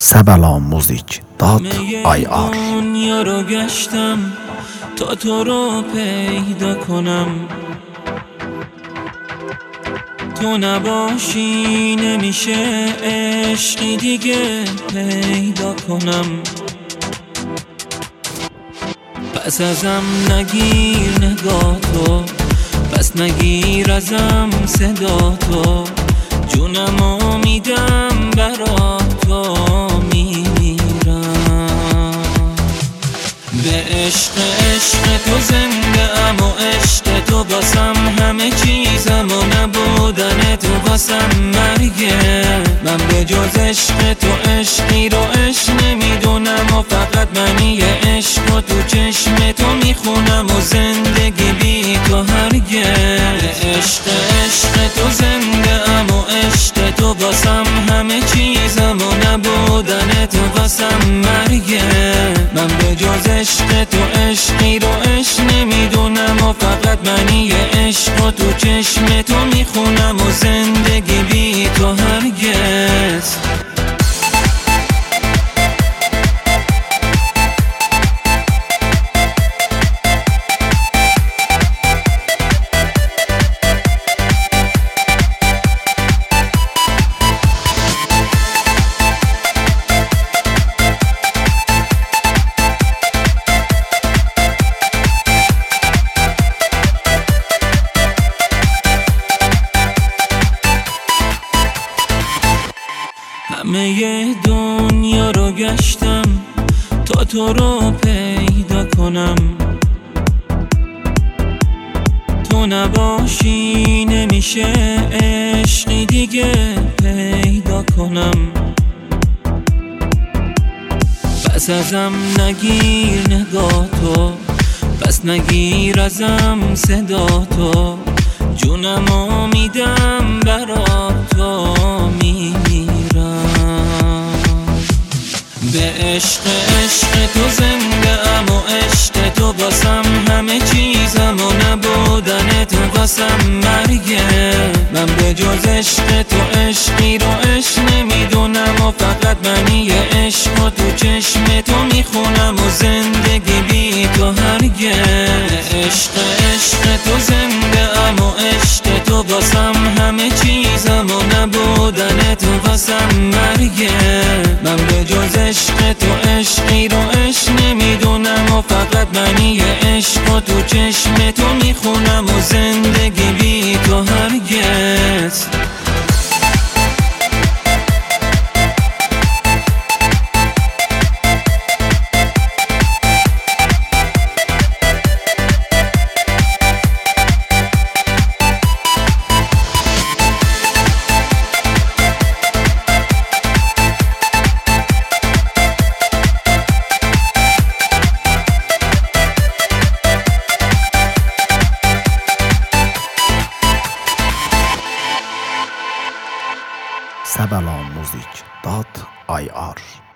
sabalammuzik.ir دنیا رو گشتم تا تو رو پیدا کنم، تو نباشی نمیشه عشقی دیگه پیدا کنم. پس ازم نگیر نگاه تو، پس نگیر ازم صدا تو، جونمو میدم برا تو میمیرم. به عشق تو زنده ام و عشق تو باسم همه چیزم و نبودن تو باسم مرگه. من به جز عشق تو عشقی رو عشق نمیدونم و فقط منی عشق و تو چشم تو میخونم و زندگی بی تو هرگه. به عشق تو زنده ام و عشق تو باسم همه چیزم و نبودن تو باسم مرگه. من به جز عشق تو عشقی رو عشق نمیدونم و فقط منی عشق و تو چشم تو میخونم و زندگی بی تو هرگز. همه دنیا رو گشتم تا تو رو پیدا کنم، تو نباشی نمیشه عشقی دیگه پیدا کنم. پس ازم نگیر نگاه تو، پس نگیر ازم صدا تو، جونمو میدم برا تو میمیرم. به عشق تو زنده ام و عشق تو باسم همه چیزم و نبودن تو باسم مرگه. من به جز عشق تو عشقی رو عشق نمیدونم و فقط منی عشق و تو چشم تو میخونم و زندگی بی تو هرگه. عشق تو زنده ام و عشق تو باسم همه چیزم و نبودن تو باسم مرگه. من به جز عشق تو عشقی رو عشق نمیدونم و فقط منی عشق و تو چشم تو میخونم و زندگی بی تو هرگز. sabalammuzik.ir